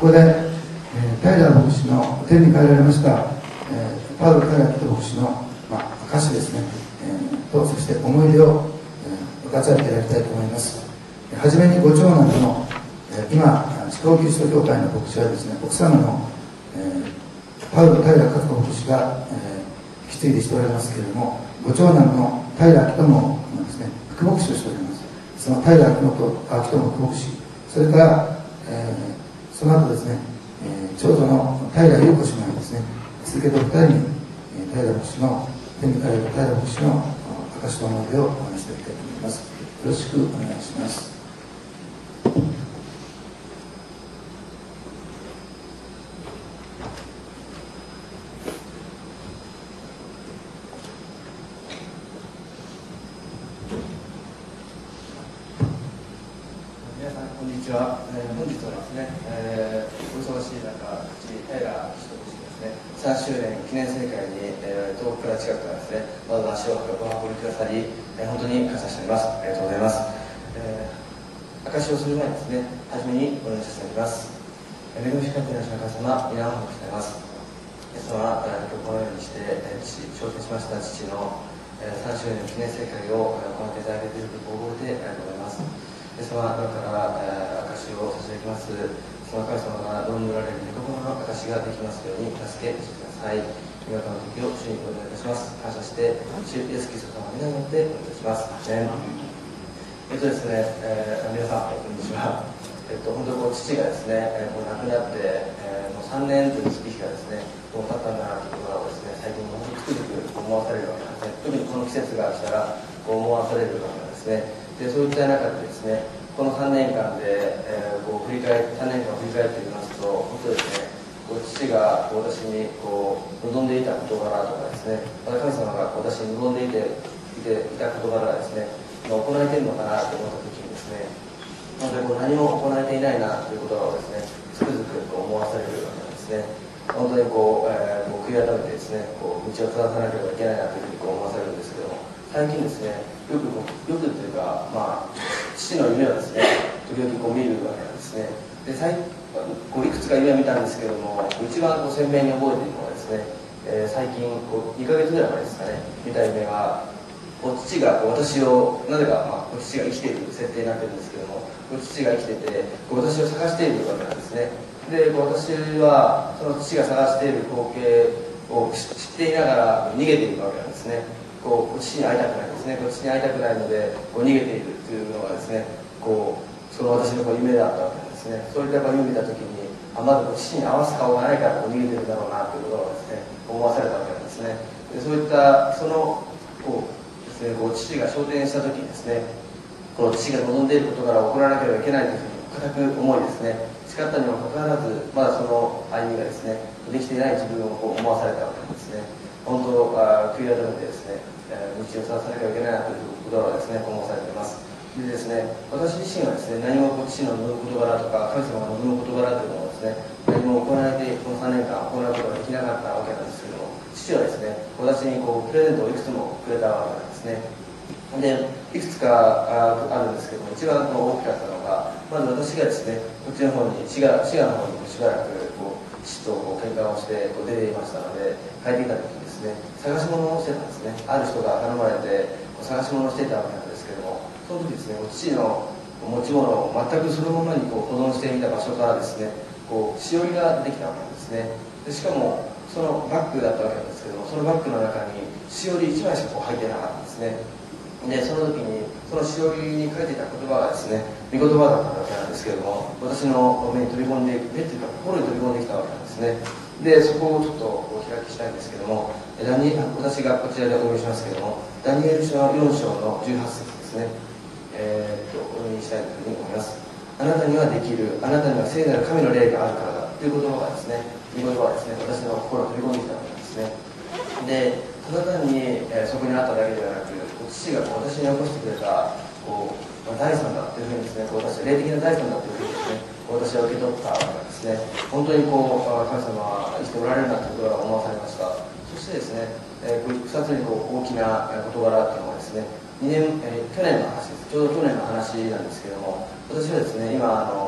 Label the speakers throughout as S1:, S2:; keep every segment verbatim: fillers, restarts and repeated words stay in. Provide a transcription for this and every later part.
S1: ここで、えー、タイラー牧師の天に帰られました、えー、パウロ・タイラー牧師の、まあ、証ですね、えー、とそして思い出を、えー、分かち合っていただきたいと思います。はじめにご長男の、えー、今司教キリスト教会の牧師はですね、奥様の、えー、パウロ・タイラー克子牧師が、えー、引き継いでしておられますけれども、ご長男のタイラー・明友のですね、副牧師をしております。そのタイラー・明友と明友副牧師、それから、えー、その後ですね、えー、長女の平優子姉妹ですね、続けてお二人に、えー、平牧師の天に帰る平牧師の証と思い出をお話していきたいと思います。よろしくお願いします。
S2: 皆さんこんにちは。えー、本日はですね、えー、お忙しい中、平牧師ですね、さんしゅうねん記念盛会に、えー、遠くから近くからですね、わざわざ足をお運びくださり、えー、本当に感謝しております。ありがとうございます。えー、証しをする前にですね、はじめにお願いさせていただきます。恵み深くなる神様、皆をお願いしております。イエス様は、今日このようにして、えー、父、昇天しました父の、えー、さんしゅうねん記念盛会を行っていただけていることを覚えてありがとうございます。イエス様、今から、えー、証しをさせていただきます。その神様が望んでおられる御心の証しができますように助けてください。今からの時を主にお願いいたします。感謝して、主イエスキリスト様の皆によってお願いいたします。えっとですね、えー、皆さん、こんにちは。えっと、本当にこう父がですね、えー、もう亡くなって、えー、もうさんねんという月日がですね、もう経ったんだなということをですね、最近も本当につくづく思わされるわけなんですね。特にこの季節が来たら、こう思わされるわけなんですね。でそういった中でですね、このさんねんかんで、えー、こう振り返さんねんかんを振り返ってみますと、本当ですね、こう父がこう私にこう望んでいた事柄とかですね、また神様がこう私に望んでいていていた事柄がですね、行えているのかなと思った時にですね、本当にこう何も行えていないなということをですね、つくづくこう思わされるわけなんですね。本当にこう、えー、こう悔い改めてですね、こう道を正さなければいけないなというふうにこう思わされるんですけども、最近ですね、よくよくというか、まあ、父の夢をですね、時々こう見るわけなんですね。で最こういくつか夢を見たんですけども、一番こう鮮明に覚えているのはですね、えー、最近こうにかげつぐらい前ですかね、見た夢は、こう父がこう私を、なぜか、まあ、こう父が生きている設定になってるんですけども、こう父が生きてて、こう私を探しているわけなんですね。で、こう私はその父が探している光景を知っていながら逃げているわけなんですね。こう父に会いたくないですね、こう父に会いたくないのでこう逃げているというのがですね、こうその私のこう夢だったわけなんですね。そういった夢を見た時に、あまずこう父に合わす顔がないからこう逃げてるんだろうなということをですね、思わされたわけなんですね。でそういったそのこうですね、こう父が昇天した時にですね、この父が望んでいることから行わなければいけないというふうに固く思いですね、誓ったにもかかわらず、まだその歩みがですね、できていない自分をこう思わされたわけなんですね。本当、あ悔い改めてですね、えー、道を正さなければいけないなということはですね、思わされています。でですね、私自身はですね、何も父の望む事柄とか、神様が望む事柄というのをですね、何も行えて、このさんねんかん行うことができなかったわけなんですけども、父はですね、私にこうプレゼントをいくつもくれたわけなんですね。でいくつか あ, あるんですけども、一番大きかったのが、まず私がですね、こっちの方に滋賀滋賀の方にしばらくこう父とこう喧嘩をしてこう出ていましたので、帰ってきた時にですね、探し物をしてたんですね。ある人が頼まれてこう探し物をしていたわけなんですけども、その時ですね、父の持ち物を全くそのままにこう保存していた場所からですね、こうしおりが出てきたわけなんですね。でしかもそのバッグだったわけなんですけども、そのバッグの中にしおりいちまいしかこう入ってなかったんですね。でその時にそのしおりに書いていた言葉がですね、御言葉だったわけなんですけれども、私の目に飛び込んで目というか心に飛び込んできたわけなんですね。でそこをちょっとお開きしたいんですけども、ダニ私がこちらでお読みしますけれども、ダニエル書よん章のじゅうはち節ですね、えー、っとお読みしたいというふうに思います。あなたにはできる、あなたには聖なる神の霊があるからだという言葉がですね、御言葉はですね、私の心に飛び込んできたわけなんですね。でただ単に、えー、そこにあっただけではなく、父がこう私に起こしてくれたこう、まあ、財産だというふうにですね、こう私霊的な財産だというふうにですね、私は受け取ったわけなんですね。本当にこう神様は生きておられるなということが思わされました。そしてですね、えー、こうふたつにこう大きな事柄というのはですね、にねん、えー、去年の話です。ちょうど去年の話なんですけれども、私はですね、今あの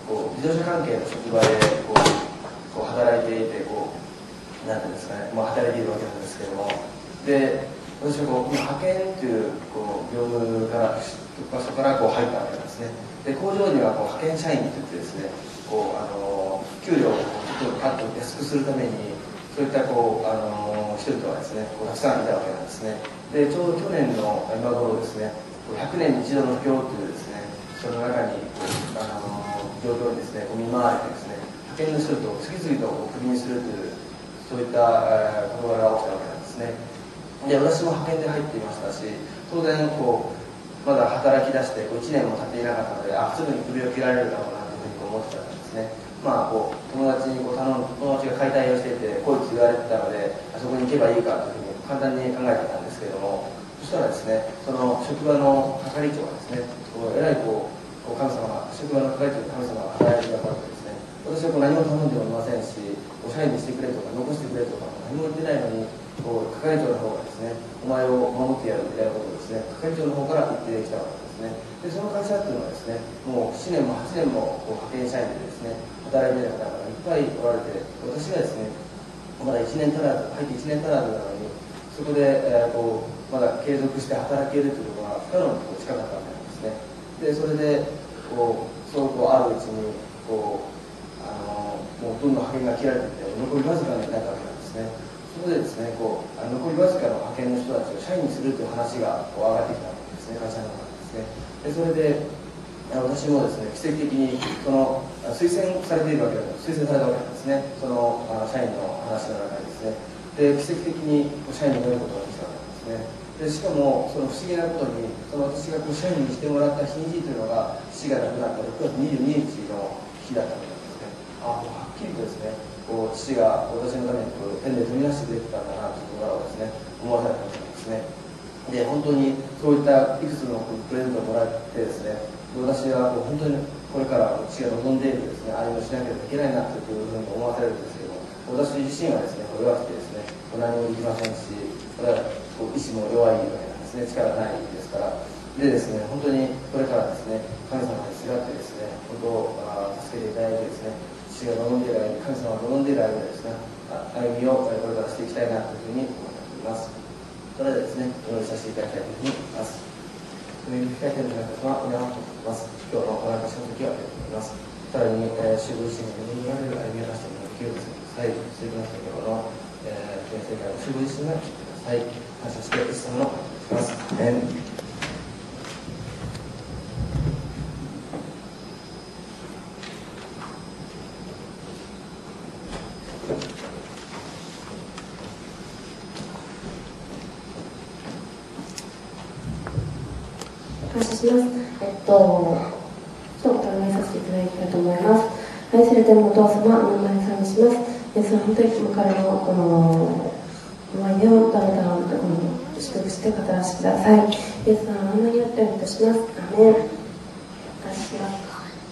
S2: こう自動車関係の職場でこうこう働いていてこうなんていうんですかね、まあ、働いているわけなんですけども、で私はこう派遣というこう業務から場所からこう入ったわけなんですね。で工場にはこう派遣社員といってですね、こうあの給料をちょっとパッと安くするためにそういったこうあの人々がですねこうたくさんいたわけなんですね。でちょうど去年の今頃ですね、ひゃくねんに一度の不況というですね、その中にあの状況にですねこう見舞われてですね、派遣の人々を次々とクビにするというそういった事柄が起きたわけなんですね。で私も派遣で入っていましたし、当然こうまだ働き出してこういちねんも経っていなかったので、あすぐに首を切られるだろうなというふうに思ってたんですね。まあこう友達にこう頼む友達が解体をしていてこいつ言われてたので、そこに行けばいいかというふうに簡単に考えてたんですけれども、そしたらですね、その職場の係長がですね、こうえらいこう神様が職場の係長の神様が働いてくださってですね、私はこう何も頼んでおりませんし、お社員にしてくれとか残してくれとか何も言ってないのに、こう係長の方がですね、お前を守ってやるみたいなことをですね、係長の方から言ってきたわけですね。でその会社っていうのはですね、もうななねんもはちねんもこう派遣社員でですね働いている方がいっぱいおられて、私がですねまだいちねん足らず入っていちねん足らずなのに、そこで、えー、こうまだ継続して働けるというのは不可能に近かったわけなんですね。でそれでこうそうこうあるうちにこうあのもうどんどん派遣が切られていって残りわずかになったわけなんですね。そこでですねこう残りわずかの派遣の人たちを社員にするという話がこう上がってきたわけですね、会社の中でですね。でそれで私もですね奇跡的にその推薦されているわけだ推薦されたわけなんですね、そのあの社員の話の中にですね。で奇跡的に社員になることができたわけなんですね。でしかもその不思議なことに、その私がこう社員にしてもらった日にちというのが父が亡くなったろくがつにじゅうににちの日だったわけなんですね。ああもうはっきりとですねこう父が私のためにこうペンで取り出してくれてたんだなということをですね思わされたわけなんですね。で本当にそういったいくつのプレゼントをもらってですね、私は本当にこれから父が望んでいるですね歩みをしなければいけないなというふうに思わされるんですけども、私自身はですね弱くてですね何もできませんし、これはこう意志も弱いわけなんですね、力がないですから。でですね本当にこれからですね神様にすがってですね本当あ助けていただいてですね、父が望んでいる間、神様が望んでいる間ですね歩みをこれからしていきたいなというふうに思っております。それではですねお祈りさせていただきたいというふうに思います。お祈り控えている皆様お願いします。今日のお話の時はありがとうございます。さらに、えー、主ご自身が望みられる歩みを出していただきをですね、再していきましたけども、えー、世界の主ご自身が来てください。感謝してイエス様のお願いします。えー
S3: 感謝します。えっと、一言お願いさせていただきたいと思います。愛されてるお父様、お名前賛美します。イエス様、本当に今からのこの思い出をどなたが祝福して語らせてください。イエス様の名前によってお願いいたします。アメン。感謝します。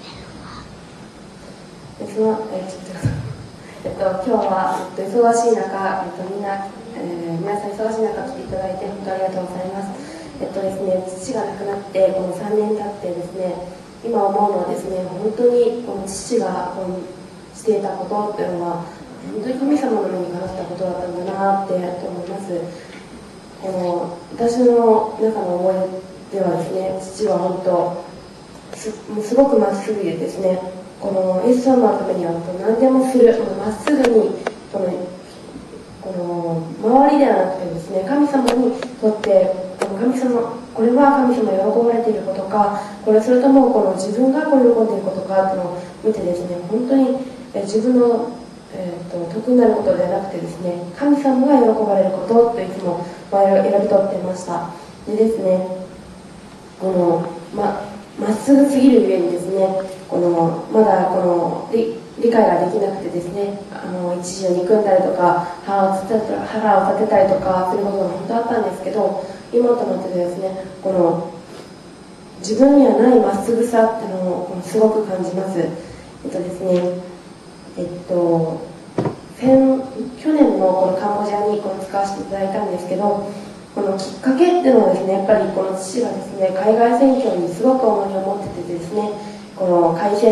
S3: イエス様、えっと、えっと、今日は、えっと、忙しい中、えっと、みんな、えー、皆さん忙しい中来ていただいて本当にありがとうございます。えっとですね、父が亡くなってこのさんねん経ってですね、今思うのはですね、本当にこの父がこのしていたことっていうのは本当に神様の目にかなったことだったんだなって思います。この私の中の思いではですね、父は本当 す, もうすごくまっすぐでですね、このイエス様のためには何でもする、まっすぐにこのこの周りではなくてですね、神様にとって神様、これは神様が喜ばれていることか、これそれともこの自分がこう喜んでいることかというのを見てですね、本当に自分の、えー、と得になることではなくてですね、神様が喜ばれることといつも選び取っていました。でですね、このままっすぐすぎるゆえにですね、このまだこの理理解ができなくてですね、あの一時を憎んだりとか腹を立てた腹を立てたりとかすることが本当あったんですけど、今となってですね、この自分にはないまっすぐさっていうのをすごく感じます。えっとですね、えっと先去年のこのカンボジアにこの使わせていただいたんですけど、このきっかけっていうのはですね、やっぱりこの父がですね、海外選挙にすごく重荷を持っててですね、この開戦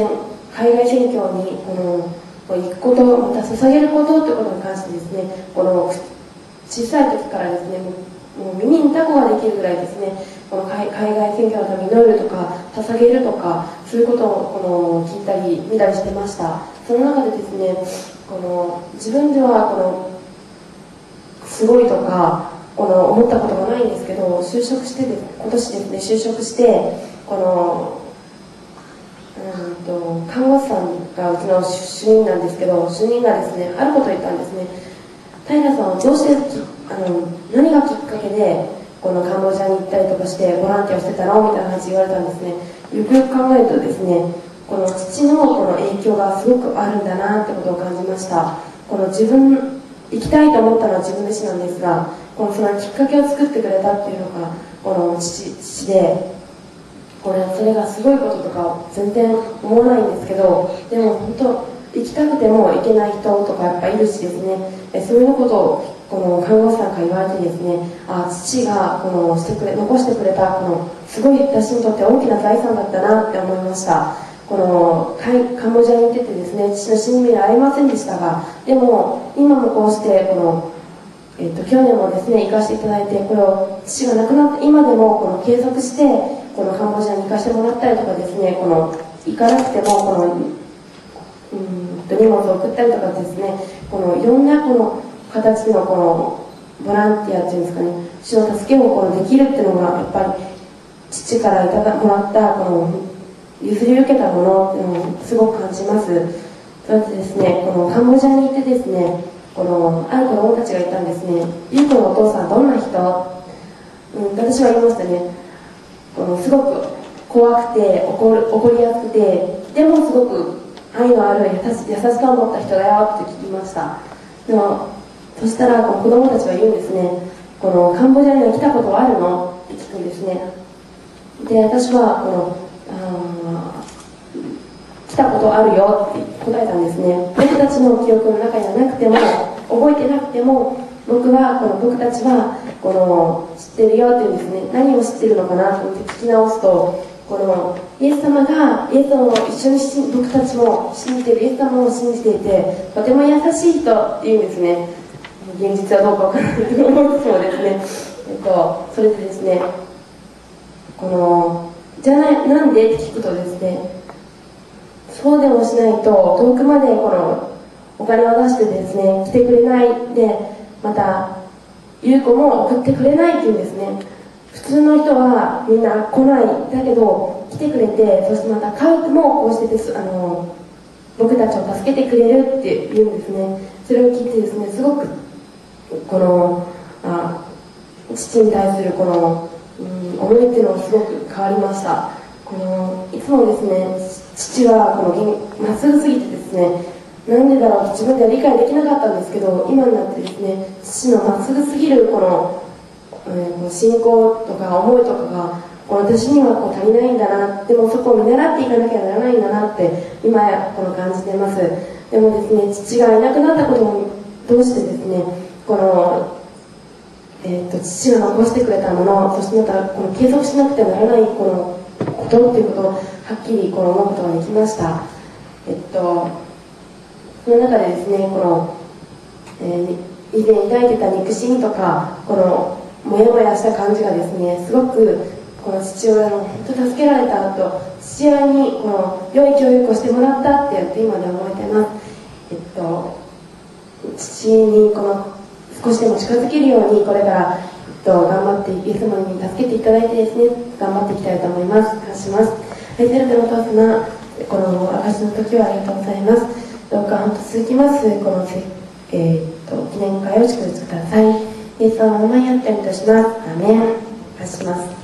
S3: 海外宣教にこの行くこと、また捧げることということに関してですね、この小さい時からですね、もう耳にタコができるぐらいですね、この海外宣教のために祈るとか捧げるとか、そういうことをこの聞いたり見たりしてました。その中でですね、この自分ではこのすごいとかこの思ったことがないんですけど、就職してで今年ですね、就職してこのうんと看護師さんがうちの主任なんですけど、主任がですね、あることを言ったんですね。平さんはどうしてあの何がきっかけでこのカンボジアに行ったりとかしてボランティアをしてたのみたいな話言われたんですね。よくよく考えるとですね、この父のこの影響がすごくあるんだなってことを感じました。この自分行きたいと思ったのは自分自身なんですが、このそのきっかけを作ってくれたっていうのがこの父、父で、これそれがすごいこととか全然思わないんですけど、でも本当行きたくても行けない人とかやっぱいるしですね、えそういうことをこの看護師さんから言われてですね、あ父がこのしてくれ残してくれたこのすごい私にとって大きな財産だったなって思いました。このカンボジアに行っててですね、父の死に目に会えませんでしたが、でも今もこうしてこの、えっと、去年もですね行かせていただいて、これを父が亡くなって今でもこの継続してこのカンボジアに行かせてもらったりとかですね、この行かなくてもこのうんと荷物を送ったりとかですね、このいろんなこの形のこのボランティアっていうんですかね、主の助けをこのできるっていうのがやっぱり父からいただもらったこの譲り受けたものっていうのをすごく感じます。そしてですね、このカンボジアに行ってですね、このある子供たちがいたんですね。ゆう子のお父さんどんな人、うん、私は言いましたね。このすごく怖くて怒る怒りやすくて、でもすごく愛のある優し優しさを持った人だよって聞きました。でもそしたらこの子供たちは言うんですね。このカンボジアには来たことはあるのって聞くんですね。で私はこのあ来たことあるよって答えたんですね。僕たちの記憶の中にはなくても覚えてなくても、僕はこの僕たちはこの知ってるよっていうんですね。何を知ってるのかなと思って聞き直すと、このイエス様がイエス様を一緒にし僕たちも信じているイエス様を信じていて、とても優しい人っていうんですね。現実はどうかわからないと思うんですけどですね、えっと、それでですね、このじゃあなんでって聞くとですね、そうでもしないと遠くまでこのお金を出してですね来てくれないで、また優子も送ってくれないっていうんですね。普通の人はみんな来ない、だけど来てくれて、そしてまた家族もこうしてですあの僕たちを助けてくれるって言うんですね。それを聞いてですね、すごくこのあ父に対するこの、うん、思いっていうのがすごく変わりました。このいつもですね、父はこのまっすぐすぎてですね、なんでだろうと自分では理解できなかったんですけど、今になってですね、父のまっすぐすぎるこの、えー、この信仰とか思いとかがこの私にはこう足りないんだな、でもそこを見習っていかなきゃならないんだなって今やこの感じています。でもですね、父がいなくなったことをどうしてですね、この、えー、と父が残してくれたもの、そしてまたこの継続しなくてはならないこのことっていうことをはっきりこの思うことができました。えっとその中でですね、この、えー、以前抱いてた憎しみとかこのモヤモヤした感じがですね、すごくこの父親の本当助けられた後、父親にこの良い教育をしてもらったってやって今で思えてます。えっと父にこの少しでも近づけるようにこれから、えっと、頑張ってイエス様に助けていただいてですね、頑張っていきたいと思います。感謝します。愛する天のお父様、この証の時はありがとうございます。どうか本当続きますこの、えー、っと記念会を祝福ください。イエス様の名前にあってお願いいたします。アーメン。感謝します。